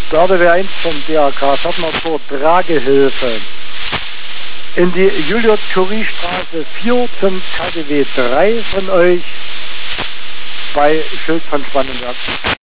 Bördewehr 1 vom DRK Pförtnertor Tragehilfe. In die Julius-Curie-Straße 4 zum KDW 3 von euch bei Schild von Spannenberg.